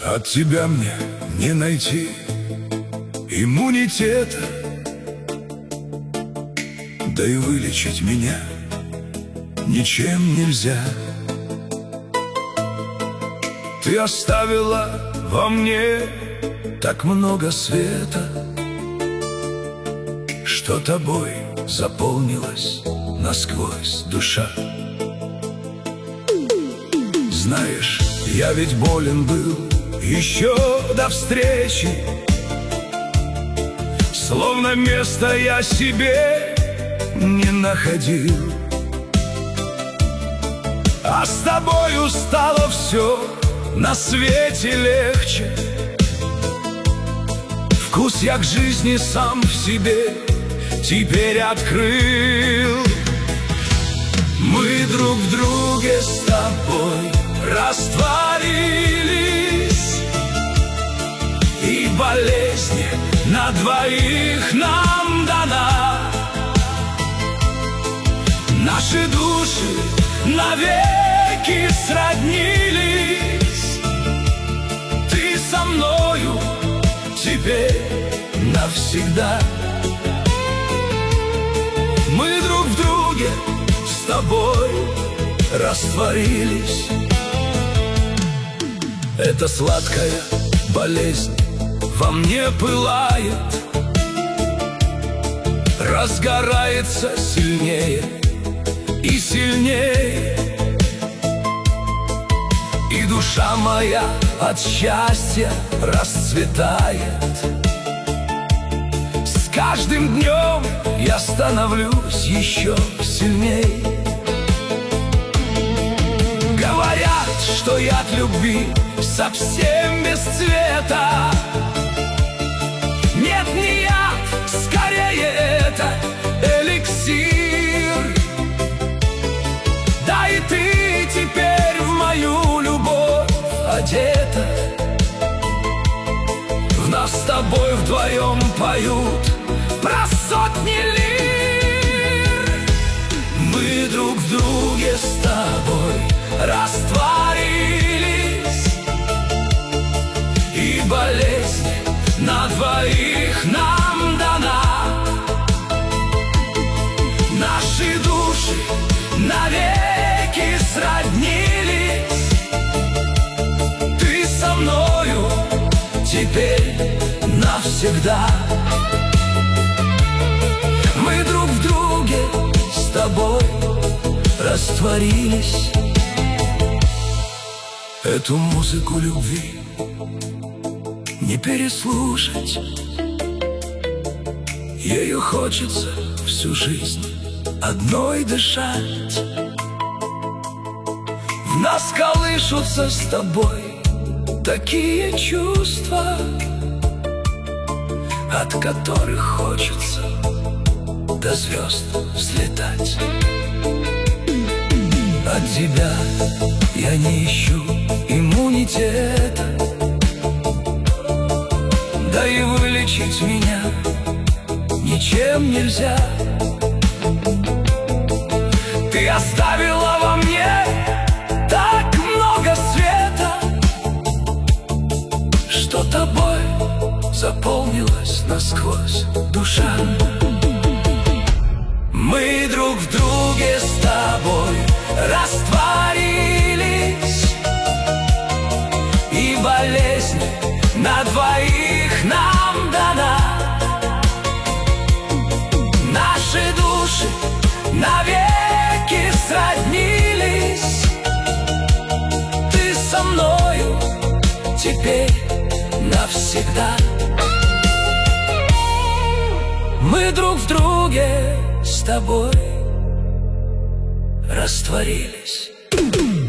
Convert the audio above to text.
От тебя мне не найти иммунитета, да и вылечить меня ничем нельзя. Ты оставила во мне так много света, что тобой заполнилась насквозь душа. Знаешь, я ведь болен был еще до встречи, словно места я себе не находил. А с тобою стало все на свете легче. Вкус я к жизни сам в себе теперь открыл. Мы друг в друге с тобой растворились, и болезнь на двоих нам дана. Наши души навеки сроднились. Ты со мною теперь навсегда. Мы друг в друге с тобой растворились. Эта сладкая болезнь во мне пылает, разгорается сильнее и сильнее, и душа моя от счастья расцветает. С каждым днем я становлюсь еще сильней. Говорят, что яд любви совсем без цвета. Нет, не яд, скорее это эликсир. Да и ты теперь в мою любовь одета. В нас с тобой вдвоем поют про сотни лир. Мы друг в друге с тобой растворились, и болезнь на двоих нам дана. Наши души навеки сроднились. Ты со мною теперь навсегда. Мы друг в друге с тобой растворились. Эту музыку любви не переслушать. Ею хочется всю жизнь одной дышать. В нас колышутся с тобой такие чувства, от которых хочется до звезд взлетать. От тебя я не ищу иммунитета, да и вылечить меня ничем нельзя. Ты оставила во мне так много света, что тобой заполнилась насквозь душа. Мы друг в друге с тобой растворились, и болезнь на двоих нам дана. Наши души навеки сроднились. Ты со мною теперь навсегда. Мы друг в друге с тобой растворились.